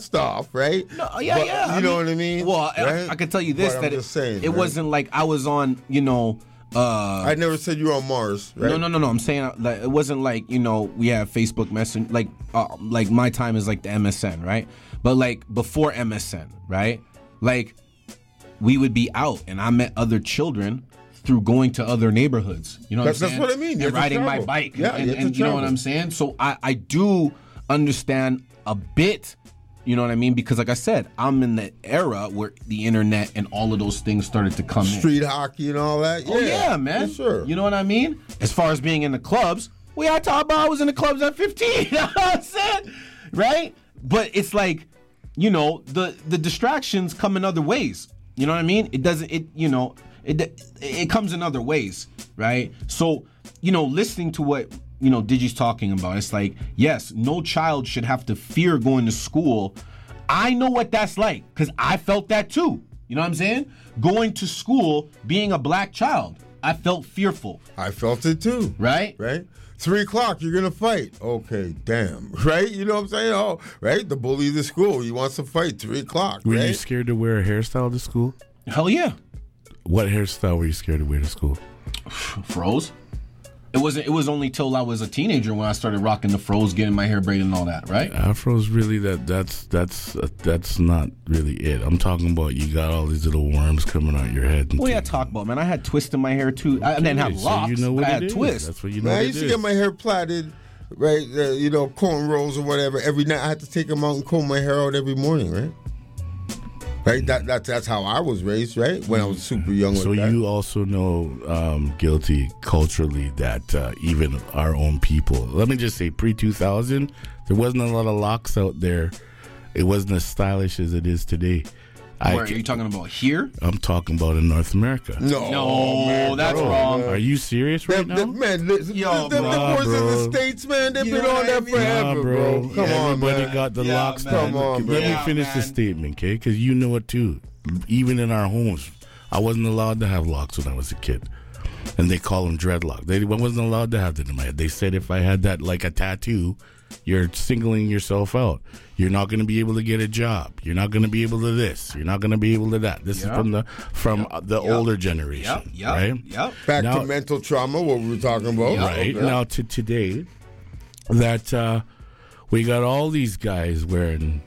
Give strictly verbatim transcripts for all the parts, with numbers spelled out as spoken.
stuff, right? No, yeah, but, yeah. You I know mean, what I mean? Well, right? I, I can tell you this, but that I'm it, just saying, it right? wasn't like I was on, you know. Uh, I never said you were on Mars, right? No, no, no, no. I'm saying like, it wasn't like, you know, we have Facebook Messenger. Like, uh, like my time is like the M S N, right? But like before M S N, right? Like we would be out, and I met other children through going to other neighborhoods. You know what That's, I'm saying? that's what I mean. You And have to riding my travel. bike. Yeah, and, you have to and you know what travel. I'm saying? So I, I do understand a bit, you know what I mean? Because like I said, I'm in the era where the internet and all of those things started to come in. Street hockey and all that. Yeah, Oh yeah, man. For sure. You know what I mean? As far as being in the clubs, we I talk about I was in the clubs at fifteen. You know what I'm saying? Right? But it's like, you know, the the distractions come in other ways. You know what I mean? It doesn't. It you know it it comes in other ways, right? So you know, listening to what you know Digi's talking about, it's like, yes, no child should have to fear going to school. I know what that's like because I felt that too. You know what I'm saying? Going to school, being a black child, I felt fearful. I felt it too. Right? Right? Three o'clock, you're going to fight. Okay, damn. Right? You know what I'm saying? Oh, right? The bully of the school. He wants to fight. Three o'clock. Were right? you scared to wear a hairstyle to school? Hell yeah. What hairstyle were you scared to wear to school? Froze. It wasn't. It was only till I was a teenager when I started rocking the froze, getting my hair braided and all that. Right? Afro's really that. That's that's uh, that's not really it. I'm talking about you got all these little worms coming out your head. What are you talking about, man? I had twists in my hair too. I didn't have So locks, you know what but I it had is. twists. That's what you know. Man, I what used it to is. get my hair plaited, right? Uh, you know, cornrows or whatever. Every night I had to take them out and comb my hair out every morning, right? Right? That, that, that's how I was raised, right? When I was super young. So like that. you also know, um, guilty culturally, that uh, even our own people, let me just say, pre two thousand, there wasn't a lot of locks out there. It wasn't as stylish as it is today. I Where, are ca- you talking about here? I'm talking about in North America. No, No, man, that's bro, wrong. man. Are you serious right Them- now? them- man, listen, Yo, them, them bro. boys in Nah, the bro. States, man, they've You been know on what that I mean? forever, Nah, bro. Come on, Everybody man. got the Yeah, locks. man. Come on, Let man. me finish Yeah, the man. statement, okay? Because you know it too. Even in our homes, I wasn't allowed to have locks when I was a kid. And they call them dreadlocks. They I wasn't allowed to have that in my head. They said if I had that like a tattoo, you're singling yourself out. You're not going to be able to get a job. You're not going to be able to this. You're not going to be able to that. This Yep. is from the from uh, the Yep. older generation, Yep. Yep. right? Yep. Back Now- to mental trauma, what we were talking about. Right. Okay. Now to today, that uh, we got all these guys wearing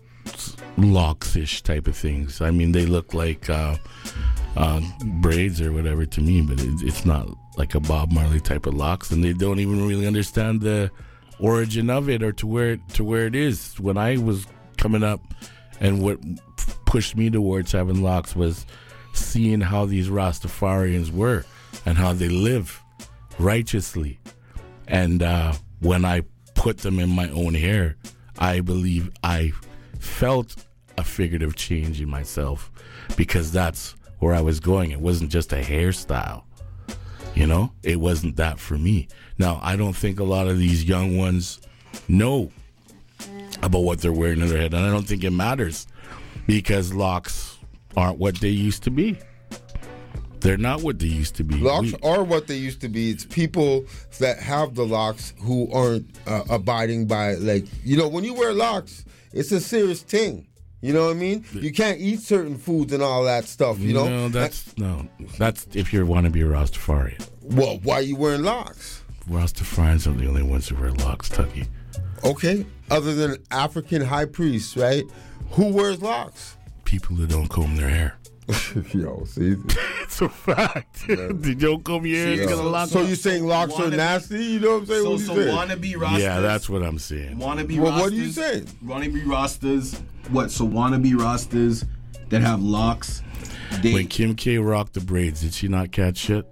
locks-ish type of things. I mean, they look like uh, uh, braids or whatever to me, but it, it's not like a Bob Marley type of locks, and they don't even really understand the origin of it or to where it, to where it is. When I was coming up, and what pushed me towards having locks was seeing how these Rastafarians were and how they live righteously. And uh, when I put them in my own hair, I believe I felt a figurative change in myself, because that's where I was going. It wasn't just a hairstyle, you know? It wasn't that for me. Now, I don't think a lot of these young ones know about what they're wearing in their head, and I don't think it matters, because locks aren't what they used to be. They're not what they used to be. Locks We- are what they used to be. It's people that have the locks who aren't uh, abiding by, like, you know, when you wear locks, it's a serious thing. You know what I mean? You can't eat certain foods and all that stuff, you know? No, that's no. That's if you want to be a Rastafarian. Well, why are you wearing locks? Rastafarians are the only ones who wear locks, Tucky. Okay, other than African high priests, right? Who wears locks? People who don't comb their hair. Yo, see? It's a fact. You don't comb your hair, Yeah. it's gonna lock So up. you saying locks are Wannabe- nasty? You know what I'm saying? So, what you so saying? wannabe Rastas. Yeah, that's what I'm saying. Wannabe Well, Rastas. what are you saying? Wannabe Rastas. What? So wannabe Rastas that have locks. They, When Kim K rocked the braids, did she not catch shit?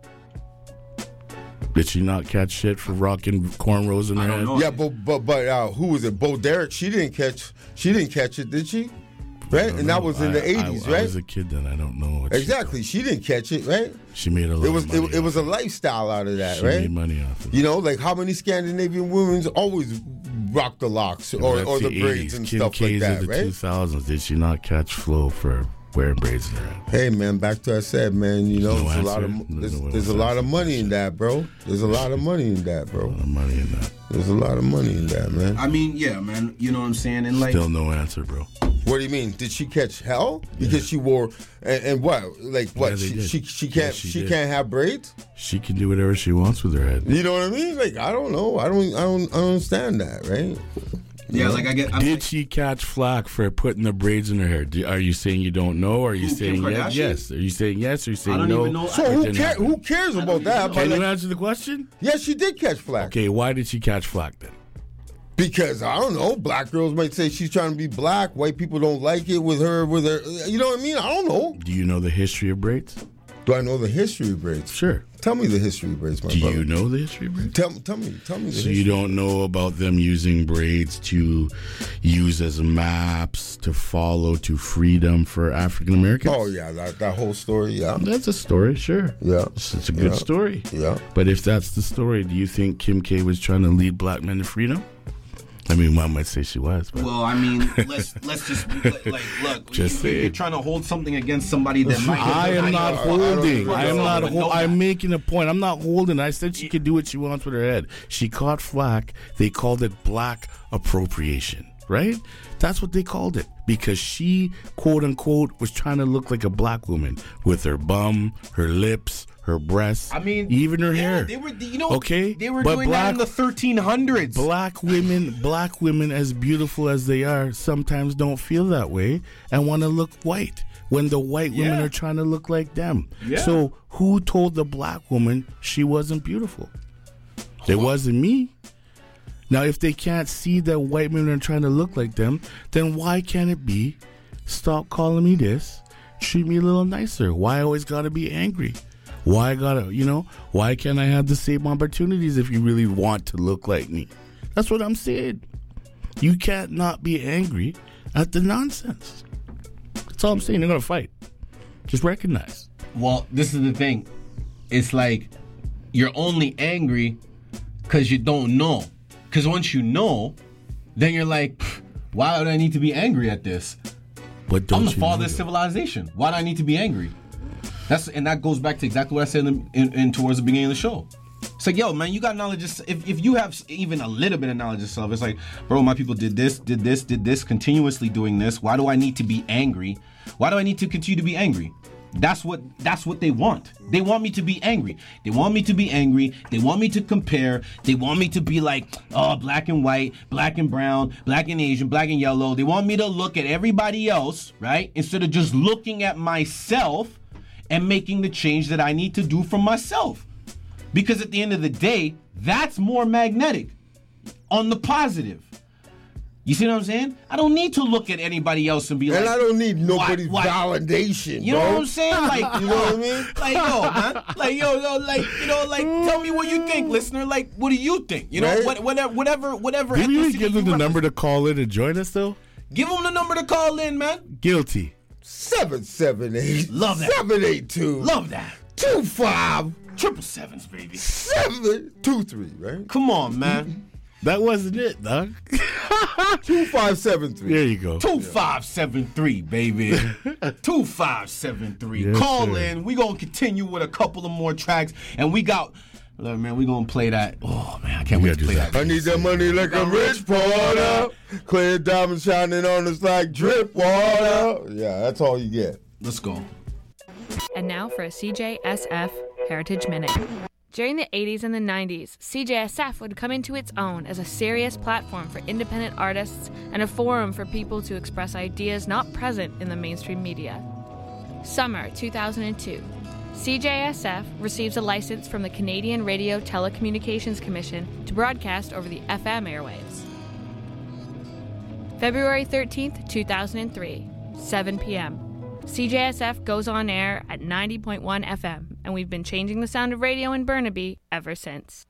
Did she not catch shit for rocking cornrows in her I don't head? know. Yeah, but but but uh, who was it? Bo Derek. She didn't catch. She didn't catch it, did she? Right, and that was in the I- eighties, I, I right? was a kid then. I don't know what she Exactly. She didn't catch it, right? thought. She made a lot It was of money. it, it was a lifestyle out of that, she right? made money off of it. You know, like how many Scandinavian women always rock the locks or, That's or the, the braids eighties. and Kim stuff K's like of that, the right? two thousands. Did she not catch flow for wearing braids in their head. Hey man, back to what I said, man. You know, no there's a lot of answer. there's, There's no there's a lot of money in that, bro. There's a lot of money in that, A bro. lot of money in that. There's a lot of money in that, man. I mean, yeah, man. You know what I'm saying? And like, Still no answer, bro. What do you mean? Did she catch hell because she wore and, and what? Like what? Yeah, they she, did. she she Yeah, can't she she did. can't have braids? She can do whatever she wants with her head. You know what I mean? Like I don't know. I don't I don't I don't understand that, right? yeah, like I get. I'm Did like, she catch flack for putting the braids in her hair? Do, are you saying you don't know, or are you Who, saying Kim yes? Kardashian? Yes. Are you saying yes, or are you saying I don't no? even know. So I who didn't cares? happen. Who cares about that? But Can you like, answer the question? yeah, she did catch flack. Okay, why did she catch flack then? Because I don't know, black girls might say she's trying to be black. White people don't like it with her. With her, you know what I mean? I don't know. Do you know the history of braids? Do I know the history of braids? Sure. Tell me the history of braids, my Do brother. you know the history of braids? Tell, tell me, tell me the So history. you don't know about them using braids to use as maps to follow to freedom for African Americans? Oh yeah, that, that whole story. Yeah, That's a story, sure. yeah, It's, it's a good Yeah. story. yeah. But if that's the story, do you think Kim K was trying to lead black men to freedom? I mean, one might say she was, but Well, I mean, let's let's just like look. Just you, say you're it. trying to hold something against somebody that might. I am not I don't holding. agree. I am not. But Ho- no, I'm making a point. I'm not holding. I said she could do what she wants with her head. She caught flack. They called it black appropriation, right? That's what they called it because she, quote unquote, was trying to look like a black woman with her bum, her lips, her breasts. I mean, even her yeah, hair. They were, you know, Okay, They were but doing that in black- the thirteen hundreds. Black women, black women, as beautiful as they are, sometimes don't feel that way and want to look white when the white women Yeah. are trying to look like them. Yeah. So who told the black woman she wasn't beautiful? It wasn't me. Now, if they can't see that white women are trying to look like them, then why can't it be, stop calling me this, treat me a little nicer? Why I always gotta be angry? Why I gotta, you know, why can't I have the same opportunities if you really want to look like me? That's what I'm saying. You can't not be angry at the nonsense. That's all I'm saying. They're gonna fight. Just recognize. Well, this is the thing. It's like you're only angry because you don't know. Because once you know, then you're like, "Pff, why would I need to be angry at this? But don't I'm the you father know of that? civilization. Why do I need to be angry? That's and that goes back to exactly what I said in, in, in towards the beginning of the show. It's like, yo, man, you got knowledge. Of, if if you have even a little bit of knowledge of self, it's like, bro, my people did this, did this, did this, continuously doing this. Why do I need to be angry? Why do I need to continue to be angry? That's what that's what they want. They want me to be angry. They want me to be angry. They want me to compare. They want me to be like, oh, black and white, black and brown, black and Asian, black and yellow. They want me to look at everybody else, right? Instead of just looking at myself and making the change that I need to do for myself. Because at the end of the day, that's more magnetic on the positive. You see what I'm saying? I don't need to look at anybody else and be And like, I don't need nobody's why- why- validation. you know bro. what I'm saying? Like, You know what I mean? Like, yo, man. Like, yo, yo, like, you know, like, tell me what you think, listener. Like, what do you think? You know, Right. what, whatever, whatever, whatever. Did we even ethnicity give them you the number represent. to call in and join us, though? Give them the number to call in, man. Guilty. Seven seven eight. Love that. Seven eight two. Love that. Two five Triple sevens, baby. seven two three. Right. Come on, man. That wasn't it, dog. Two five seven three. There you go. Two five seven three, baby. Two five seven three. Yes, Call sir. in. We gonna continue with a couple of more tracks, and we got. Look, man, we gonna play that. Oh man, I can't We wait to gotta play do that. I need that money like a rich porter. Clear diamonds shining on us like drip water. Yeah, that's all you get. Let's go. And now for a C J S F Heritage Minute. During the eighties and the nineties, C J S F would come into its own as a serious platform for independent artists and a forum for people to express ideas not present in the mainstream media. Summer two thousand two. C J S F receives a license from the Canadian Radio Telecommunications Commission to broadcast over the F M airwaves. February thirteenth, two thousand three, seven p.m. C J S F goes on air at ninety point one F M, and we've been changing the sound of radio in Burnaby ever since.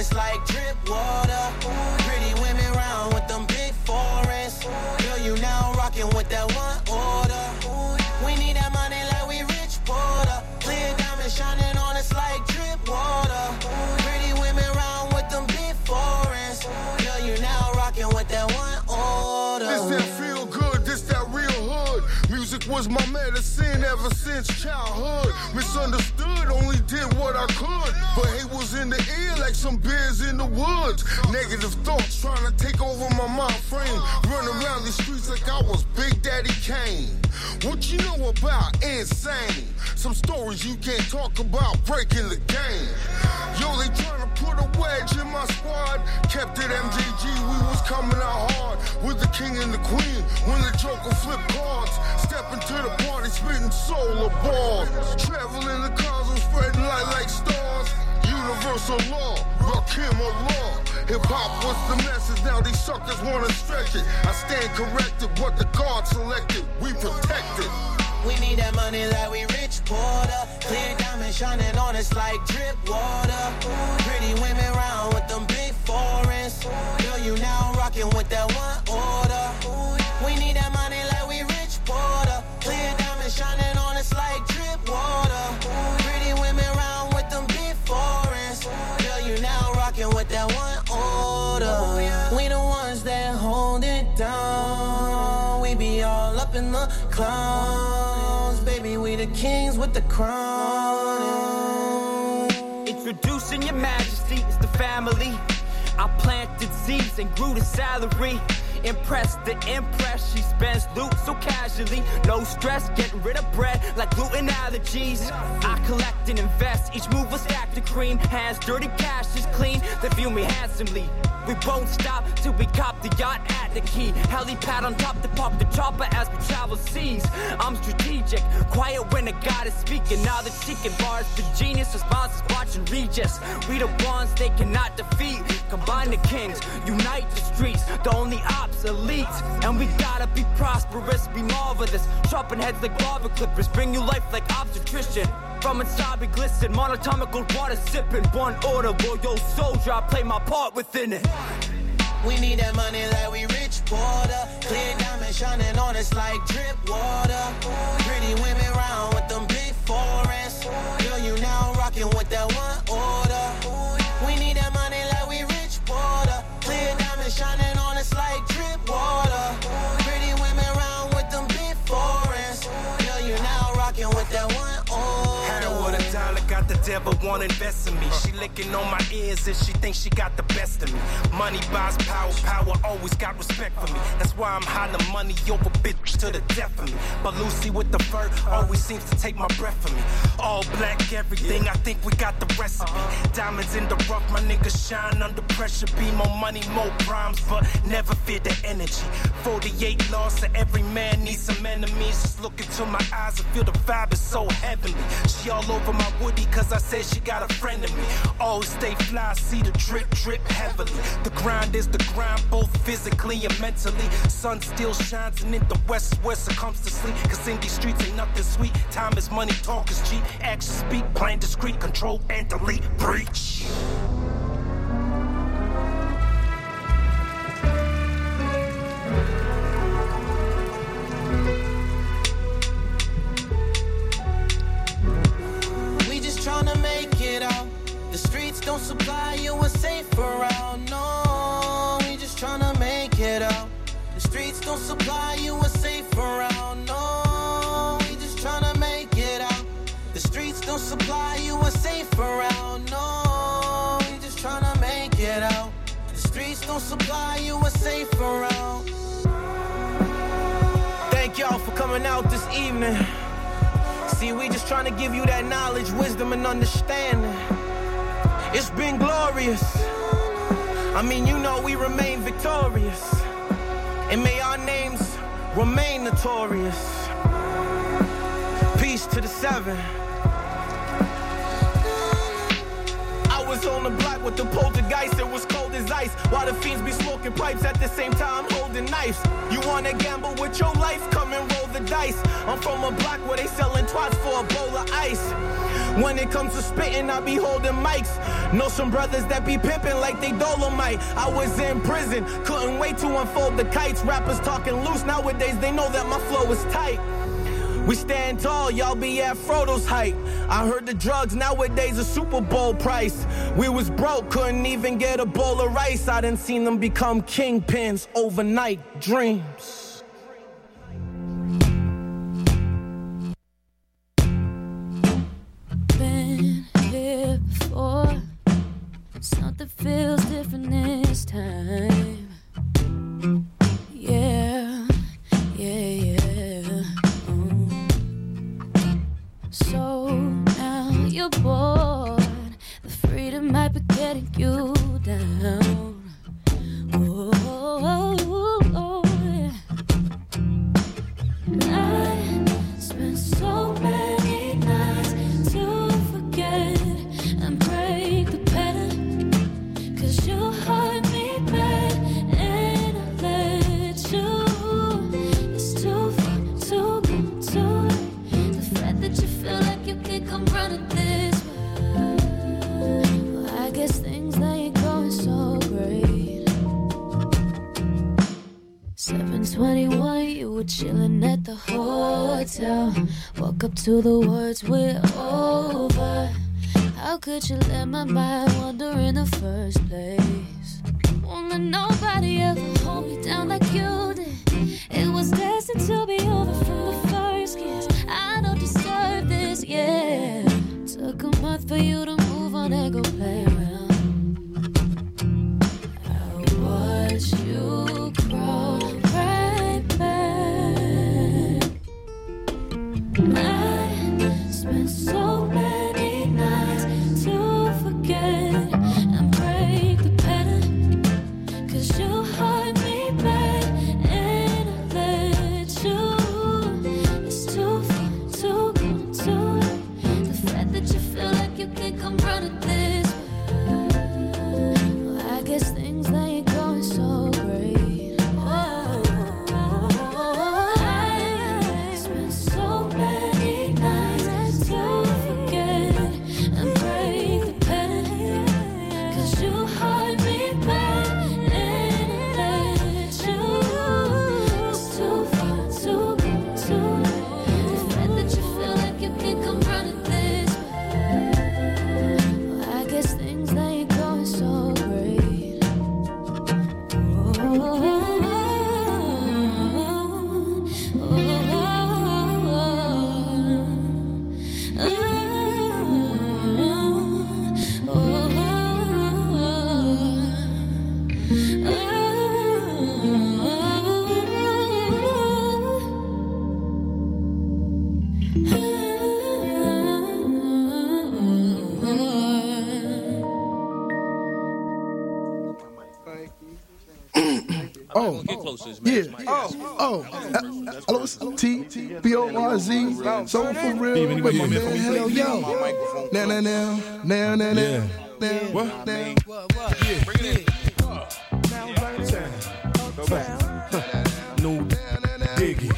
it's like drip water. Pretty women round with them big foreigns. Girl, you now rocking with that one order. We need that money like we rich Porter. Clear diamonds shining on us like drip water. Pretty women round with them big foreigns. Girl, you now rocking with that one order. This that feel good, this that real hood. Music was my medicine ever since childhood. Misunderstood, only did what I could. But hate was in the air like some bears in the woods. Negative thoughts trying to take over my mind frame. Run around the streets like I was Big Daddy Kane. What you know about insane? Some stories you can't talk about breaking the game. Yo, they trying to put a wedge in my squad. Kept it M J G, we was coming out hard. With the king and the queen, when the joker flipped cards. Step into the party, spitting solar balls. Traveling the cars, I'm spreading light like stars. Universal law, Rakim Allah. Hip-hop was the message, now these suckers wanna stretch it. I stand corrected, what the God selected, we protect it. We need that money like we rich Porter. Clear diamonds shining on us like drip water. Pretty women round with them big foreigns. Girl, you now rocking with that one order. We need that money like we rich Porter. Clear diamonds shining on us like drip water. Pretty women round with them big foreigns. Girl, you now rocking with that one order. We the ones that hold it down. We be all up in the clouds. Baby, we the kings with the crown. Introducing your majesty, it's the family. I planted seeds and grew the salary. Impressed the impress, she spends loot so casually. No stress, getting rid of bread like gluten allergies. I collect and invest, each move will stack the cream. Hands dirty, cash is clean, they view me handsomely. We won't stop till we cop the yacht at the key. Helipad on top to park the chopper as we travel seas. I'm strategic, quiet when the God is speaking. Now the chicken bars, the genius responses watching Regis. We the ones they cannot defeat. Combine the kings, unite the streets. The only obsolete, and we gotta be prosperous, be marvelous. Sharpen heads like barber clippers, bring you life like obstetrician. From inside we glisten, monatomical water sipping. One order, loyal soldier, I play my part within it. We need that money like we rich Porter. Clear diamonds shining on us like drip water. Pretty women round with them big foreigns. Girl, you now rocking with that one order. We need that money like we rich Porter. Clear diamonds shining on us like drip water. Pretty women round with them big foreigns. Girl, you now rocking with that one order. With a dollar, got the devil wanna invest in me. She licking on my ears and she thinks she got the best of me. Money buys power, power always got respect for me. That's why I'm hollering money over bitch to the death of me. But Lucy with the fur always seems to take my breath from me. All black everything, I think we got the recipe. Diamonds in the rough, my niggas shine under pressure. Be more money, more crimes, but never fear the energy. forty-eight laws, so every man needs some enemies. Just look into my eyes and feel the vibe is so heavenly. She all over my woody cause I said she got a friend in me. Always stay fly, see the drip drip heavily. The grind is the grind, both physically and mentally. Sun still shines and in the west is where succumbs to sleep. Cause in these streets ain't nothing sweet. Time is money, talk is cheap. Actions speak, plain discreet, control and delete, breach. Tryna make it out. The streets don't supply you a safe around. No, we just tryna make it out. The streets don't supply you a safe around. No, we just tryna make it out. The streets don't supply you a safe around. No, we just tryna make it out. The streets don't supply you a safe around. Thank y'all for coming out this evening. See, we just trying to give you that knowledge, wisdom, and understanding. It's been glorious. I mean, you know we remain victorious. And may our names remain notorious. Peace to the seven. I was on the block with the poltergeist, it was cold as ice. While the fiends be smoking pipes at the same time holding knives. You wanna gamble with your life? Come and roll the dice. I'm from a block where they selling twats for a bowl of ice. When it comes to spitting, I be holding mics. Know some brothers that be pimping like they Dolomite. I was in prison, couldn't wait to unfold the kites. Rappers talking loose, nowadays they know that my flow is tight. We stand tall, y'all be at Frodo's height. I heard the drugs nowadays a Super Bowl price. We was broke, couldn't even get a bowl of rice. I done seen them become kingpins, overnight dreams. Been here before, something feels different this time. Yeah, yeah, yeah. So now you're bored. The freedom might be getting you down. Oh, oh, oh, oh, yeah. I spent so many nights to forget and break the pattern. Cause you hurt me bad and I let you. It's too far, too good, too late. That you feel like you can't come running this way. Well, I guess things they ain't going so great. seven twenty-one, you were chilling at the hotel. Woke up to the words we're over. How could you let my mind wander in the first place? Won't let nobody ever hold me down like you did. It was destined to be over from the first kiss. I don't deserve this, yeah. Took a month for you to move on and go play around. I watched you crawl right back. I spent so many nights to forget and break the pattern. Cause you hurt me bad and I let you. It's too far, too good, too late. The fact that you feel like you can't come running this way. Well, I guess things they ain't going so great. Oh, I spent so many nights to forget and break the pattern. Cause you hurt me bad and I let you. It's too far, too good, too late. The fact that you feel like you can't come running this way. Well, I guess things they ain't going so great. Oh, oh, Oh, yeah. Oh, oh. Hello, it's T B O R Z. So for real. With my man, hell yo. Now, now, now. Now, now, now. Now, what? Now. Yeah. Bring it in. Now, burn time. No diggy.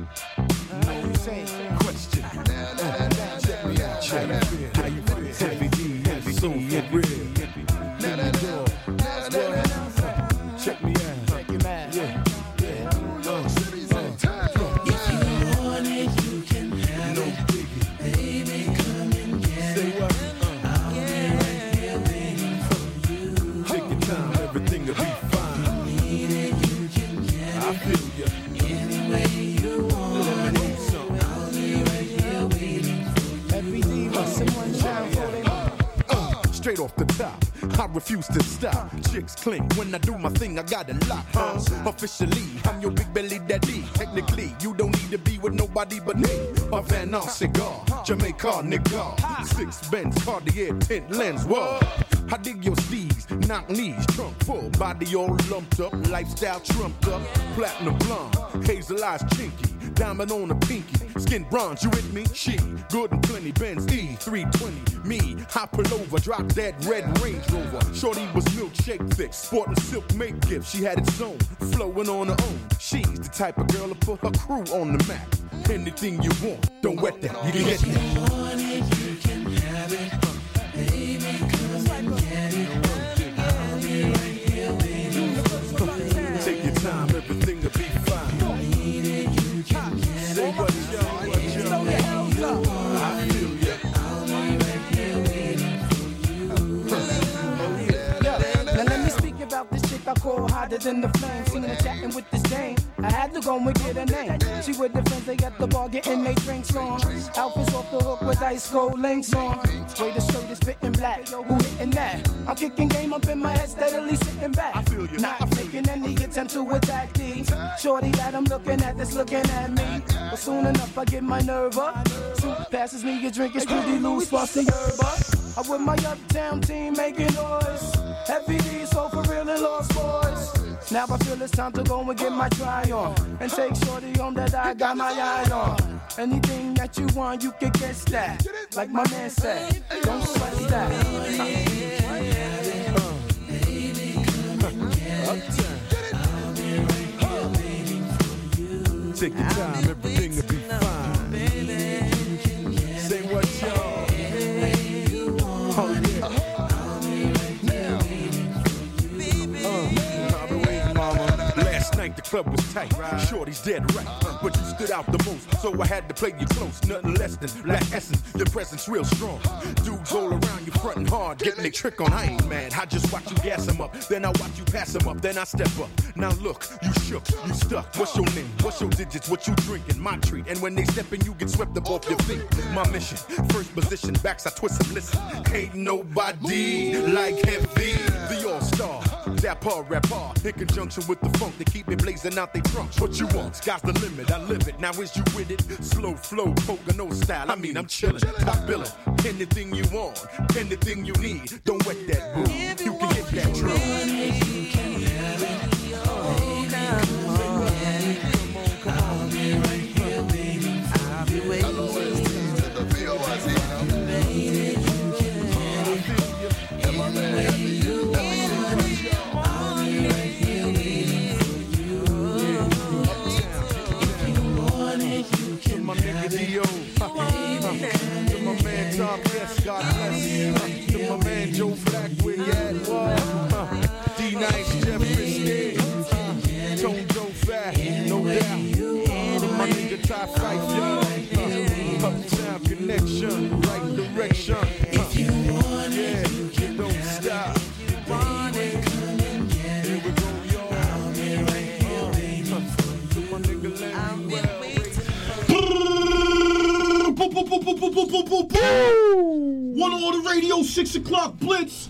No question. Check me out. Check me out. How you feel? Heavy D. Heavy so for real. Let me go. Check me out. Yeah, yeah. Uh, uh, if you want it, you can have no it. Baby, come and get Say what? it. Uh, I'll yeah. be right here waiting for you. Take your time, everything will be fine. If you need it, you can get I it. I feel ya. Any way you want Let me it. I'll be right here waiting for you. Every day, uh, someone shine for them. Uh, straight off the top. I refuse to stop. Chicks cling when I do my thing. I got it locked, huh? Officially, I'm your big belly daddy. Technically, you don't need to be with nobody but me. A Van Nuys cigar, Jamaica nigga. Six Benz, Cartier, tint lens. Whoa. I dig your steez, knock knees, trunk full, body all lumped up, lifestyle trumped up, platinum blonde, hazel eyes chinky, diamond on the pinky, skin bronze. You with me? She good and plenty. Benz E three twenty. Me, I pull over, drop that red Range Rover. Shorty was milkshake thick, sporting silk make gift. She had its own, flowing on her own. She's the type of girl to put her crew on the map. Anything you want, don't wet that. You can get that. You want it, you can have have it. Baby, come and get it. I'll be right here waiting for you. Take your time, everything will be fine. Need it, you can get it. Say what y'all, what y'all. I feel ya. I'll be right here waiting for you. Now let me speak about this chick I call hotter than the flame. Seen her chatting with this dame. I had to go and get her name. She with the friends, they at the bar getting they drinks on. Outfits off the hook with ice cold links on. Way the shirt is fitting black. Yo, who hitting that? I'm kicking game up in my head, steadily sitting back. I feel you. Not making any attempt to attack these. Shorty that I'm looking at that's looking at me. But soon enough I get my nerve up. Soon passes me a drink, it's pretty loose, plus the herb up. I'm with my uptown team making noise. Heavy D, so for real and lost boys. Now I feel it's time to go and get my try on. And take shorty on that I got my eye on. Anything that you want, you can get that. Like my man said, don't sweat that. Take your time, everything will be fine. Say what y'all. Oh yeah. Uh, I've been waiting, mama. Last night the club was tight. Shorty's dead right, but you stood out the most, so I had to play you close. Nothing less than black essence. Your presence real strong. Dudes all around you frontin' hard, getting their trick on. I ain't mad. I just watch you gas 'em up, then I watch you pass 'em up, then I step up. Now look, you shook, you stuck. What's your name? What's your digits? What you drinking? My treat. And when they step in, you get swept up off your feet. My mission, first position, backs I twist and listen. Ain't nobody like Heavy, the all-star. Dapper rapper, in conjunction with the funk, they keep it blazing out they trunks. What you want? Sky's the limit, I live it. Now is you with it? Slow flow, Pocono style. I mean, I'm chillin', top billin'. Anything you want, anything you need. Don't wet that boo. You can hit that drum. You can have it. Oh, come on. I'll be right here waiting for you. I'll be waiting for you. Baby, you can have it. Any way you want it. I'll be right here waiting for you. If you want it, you can My nigga D O, to my man Tom Yes, God bless. To my man Joe Black, where you at? What? D Nice, Jeffrey State, Tone Joe Fat, no doubt. To my nigga Ty Fife, y'all. Uptown connection, right direction. If you want Yeah, it, you don't stop. baby, come and get Here it. we go, y'all. I'll be right here waiting for To my nigga Larry Well. Boop, boop, boop, boop, boop, boop, boop, boop, boop. One Order Radio, six o'clock blitz.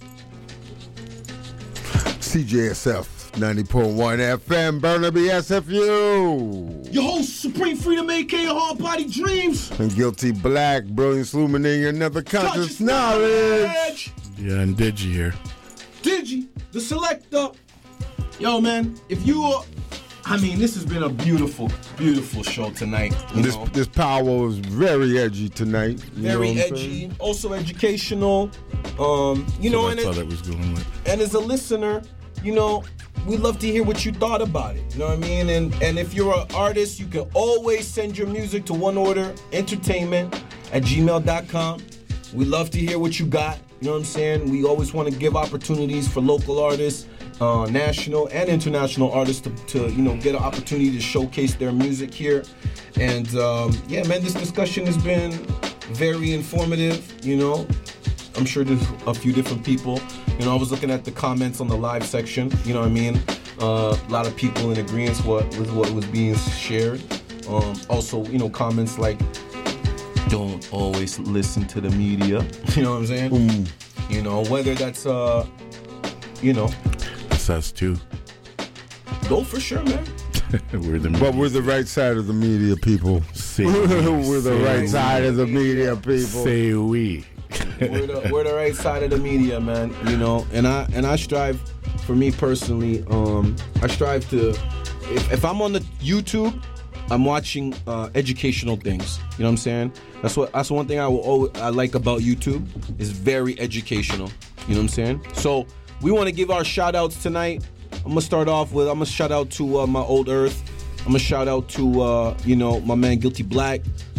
C J S F ninety point one F M, Burnaby S F U. Your host, Supreme Freedom, A K A Hard Body Dreams. And Guilty Black, brilliance illuminating another conscious knowledge. Yeah, and Digi here. Digi, the selector. Yo, man, if you are, I mean, this has been a beautiful, beautiful show tonight. You This know? this power was very edgy tonight. You know Very what I'm edgy, saying? also educational. Um, you So know, and, that's all it, that was going with. and as a listener, you know, we'd love to hear what you thought about it. You know what I mean? And and if you're an artist, you can always send your music to One Order Entertainment at gmail dot com. We love to hear what you got. You know what I'm saying? We always want to give opportunities for local artists, uh, national and international artists to, to, you know, get an opportunity to showcase their music here. And um, yeah, man, this discussion has been very informative. You know, I'm sure there's a few different people. You know, I was looking at the comments on the live section. You know what I mean? Uh, a lot of people in agreement with, with what was being shared. Um, also, you know, comments like, don't always listen to the media. You know what I'm saying? Mm. You know, whether that's, uh, you know. That's us too. Go for sure, man. We're the But we're the right side of the media, people. Say We're the say right we. side of the media, people. Say we. we're, the, we're the right side of the media, man. You know, and I and I strive, for me personally, um, I strive to, if, if I'm on the YouTube, I'm watching uh, educational things. You know what I'm saying? That's what. That's one thing I will always, I like about YouTube. Is very educational. You know what I'm saying? So we want to give our shout outs tonight. I'm gonna start off with. I'm gonna shout out to uh, my old Earth. I'm gonna shout out to uh, you know, my man Guilty Black.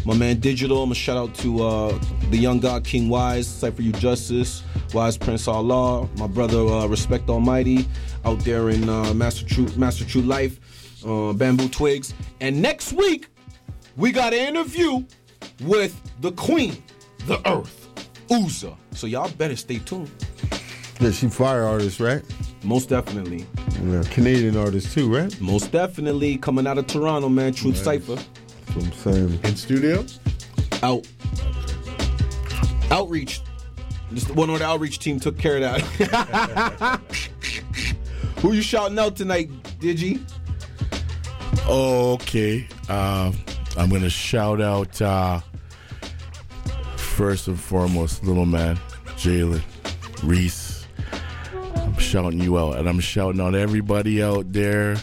My man Digital. I'm gonna shout out to uh, the young god King Wise, Cypher You Justice, Wise Prince Allah, my brother uh, Respect Almighty, out there in uh, Master True Master True Life, uh, Bamboo Twigs. And next week we got an interview with the Queen, the Earth, Uza. So y'all better stay tuned. Yeah, she fire artist, right? Most definitely. Yeah, Canadian artist too, right? Most definitely. Coming out of Toronto, man. Truth Nice. Cypher. That's what I'm saying. In studio? Out. Outreach. Just one of the outreach team took care of that. Who you shouting out tonight, Digi? Okay. Uh, I'm going to shout out, uh, first and foremost, little man, Jalen, Reese. I'm shouting you out, and I'm shouting out everybody out there.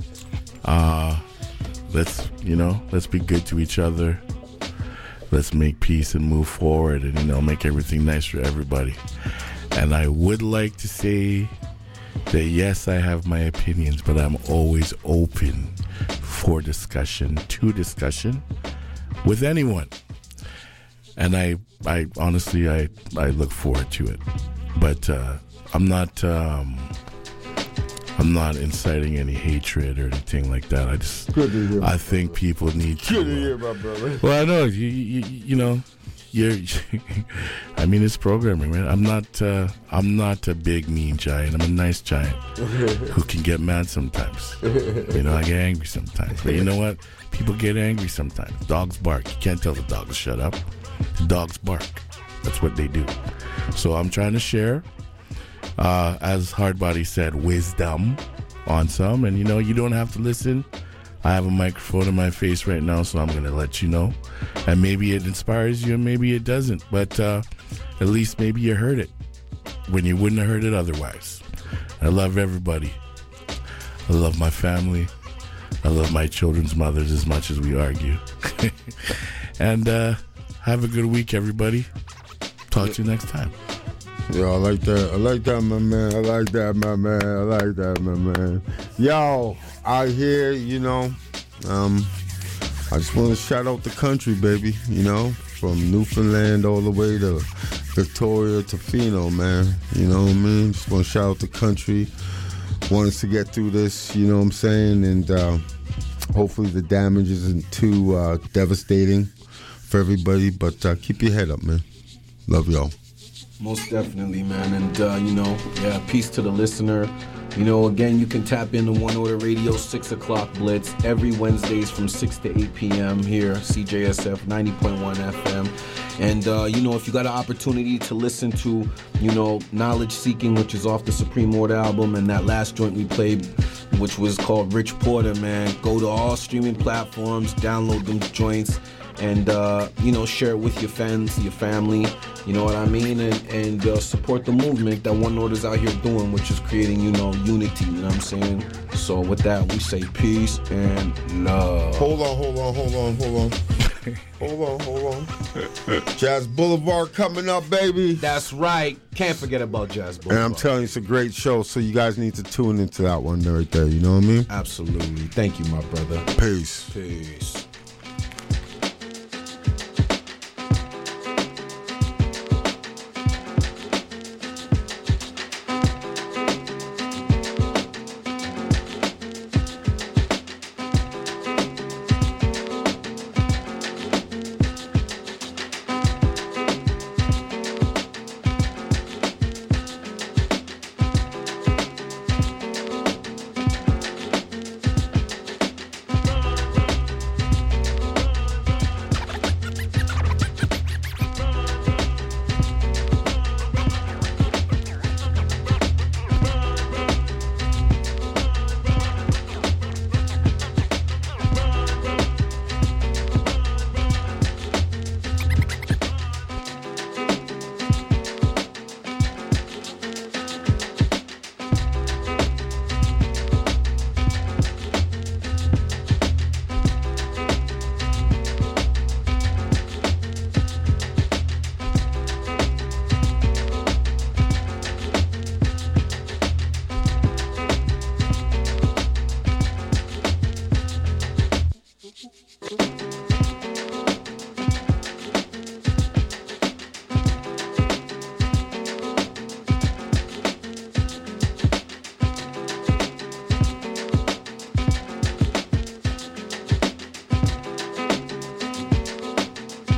Uh, let's, you know, let's be good to each other. Let's make peace and move forward and, you know, make everything nice for everybody. And I would like to say that, yes, I have my opinions, but I'm always open for discussion, to discussion with anyone. And I, I honestly, I, I look forward to it. But uh, I'm not, um, I'm not inciting any hatred or anything like that. I just, Good to hear. I think people need to. Good to hear, my brother. Well, I know you, you, you know, you're. I mean, it's programming, man. I'm not. Uh, I'm not a big mean giant. I'm a nice giant who can get mad sometimes. You know, I get angry sometimes. But you know what? People get angry sometimes. Dogs bark. You can't tell the dog to shut up. The dogs bark. That's what they do. So I'm trying to share, uh, as Hardbody said, wisdom on some. And you know, you don't have to listen. I have a microphone in my face right now, so I'm going to let you know. And maybe it inspires you and maybe it doesn't. But uh, at least maybe you heard it when you wouldn't have heard it otherwise. I love everybody. I love my family. I love my children's mothers as much as we argue. And uh, have a good week, everybody. Talk to you next time. Yo, I like that. I like that, my man. I like that, my man. I like that, my man. Yo, out here, you know, um, I just want to shout out the country, baby, you know, from Newfoundland all the way to Victoria to Fino, man. You know what I mean? Just want to shout out the country. Want us to get through this, you know what I'm saying? And uh, hopefully the damage isn't too uh, devastating for everybody. But uh, keep your head up, man. Love y'all. Most definitely, man. And, uh, you know, yeah, peace to the listener. You know, again, you can tap into One Order Radio, six o'clock Blitz, every Wednesdays from six to eight p.m. here, C J S F ninety point one F M. And, uh, you know, if you got an opportunity to listen to, you know, Knowledge Seeking, which is off the Supreme Order album, and that last joint we played, which was called Rich Porter, man, go to all streaming platforms, download them joints, and, uh, you know, share it with your friends, your family, you know what I mean? And, and uh, support the movement that One Order's out here doing, which is creating, you know, unity, you know what I'm saying? So with that, we say peace and love. Hold on, hold on, hold on, hold on. Hold on, hold on. Jazz Boulevard coming up, baby. That's right. Can't forget about Jazz Boulevard. And I'm telling you, it's a great show, so you guys need to tune into that one right there, you know what I mean? Absolutely. Thank you, my brother. Peace. Peace.